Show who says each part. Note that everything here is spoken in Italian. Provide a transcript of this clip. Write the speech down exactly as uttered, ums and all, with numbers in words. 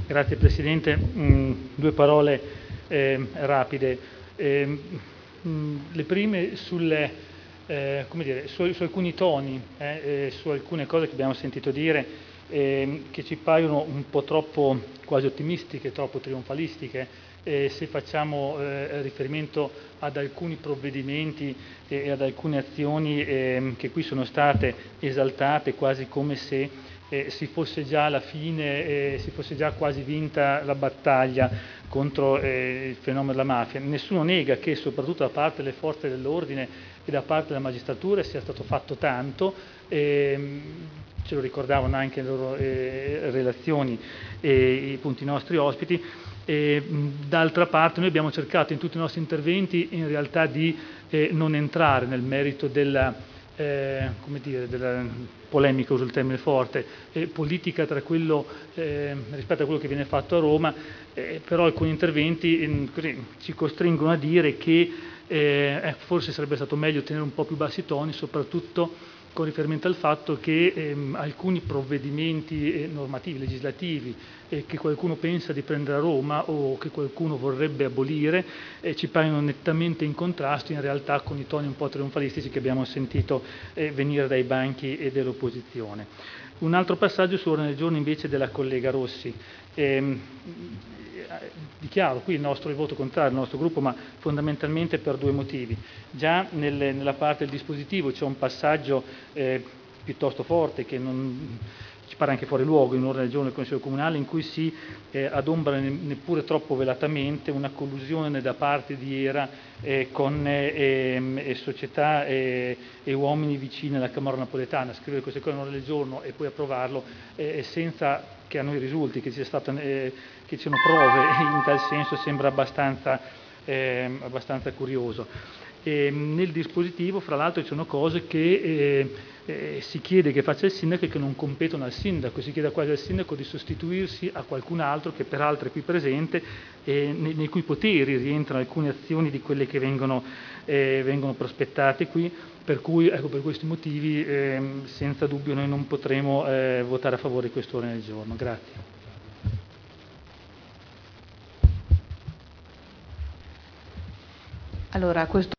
Speaker 1: Grazie Presidente. Mm, due parole eh, rapide. Eh, mm, le prime sulle, eh, come dire, su, su alcuni toni, eh, eh, su alcune cose che abbiamo sentito dire eh, che ci paiono un po' troppo quasi ottimistiche, troppo trionfalistiche. Eh, se facciamo eh, riferimento ad alcuni provvedimenti e ad alcune azioni eh, che qui sono state esaltate quasi come se eh, si fosse già alla fine, eh, si fosse già quasi vinta la battaglia contro eh, il fenomeno della mafia. Nessuno nega che soprattutto da parte delle forze dell'ordine e da parte della magistratura sia stato fatto tanto, ehm, ce lo ricordavano anche le loro eh, relazioni e i punti nostri ospiti. D'altra parte noi abbiamo cercato in tutti i nostri interventi in realtà di eh, non entrare nel merito della, eh, come dire, della polemica, uso il termine forte, eh, politica tra quello, eh, rispetto a quello che viene fatto a Roma, eh, però alcuni interventi eh, così, ci costringono a dire che eh, forse sarebbe stato meglio tenere un po' più bassi i toni, soprattutto con riferimento al fatto che ehm, alcuni provvedimenti eh, normativi, legislativi, eh, che qualcuno pensa di prendere a Roma o che qualcuno vorrebbe abolire, eh, ci paiono nettamente in contrasto in realtà con i toni un po' trionfalistici che abbiamo sentito eh, venire dai banchi e dell'opposizione. Un altro passaggio sull'ordine del giorno invece della collega Rossi. Ehm, dichiaro qui il nostro il voto contrario del nostro gruppo, ma fondamentalmente per due motivi. Già nelle, nella parte del dispositivo c'è un passaggio eh, piuttosto forte che non, ci pare anche fuori luogo in un ordine del giorno del Consiglio Comunale in cui si eh, adombra neppure troppo velatamente una collusione da parte di I E R A eh, con eh, eh, società eh, e uomini vicini alla Camorra napoletana. Scrivere queste cose in un ordine del giorno e poi approvarlo eh, senza che a noi risulti che ci sia stata, eh, che ci siano prove in tal senso sembra abbastanza, eh, abbastanza curioso. E nel dispositivo, fra l'altro, ci sono cose che eh, eh, si chiede che faccia il sindaco e che non competono al sindaco, si chiede quasi al sindaco di sostituirsi a qualcun altro che peraltro è qui presente e nei, nei cui poteri rientrano alcune azioni di quelle che vengono, eh, vengono prospettate qui, per cui ecco, per questi motivi eh, senza dubbio noi non potremo eh, votare a favore di questo ordine del giorno. Grazie.
Speaker 2: Allora, questo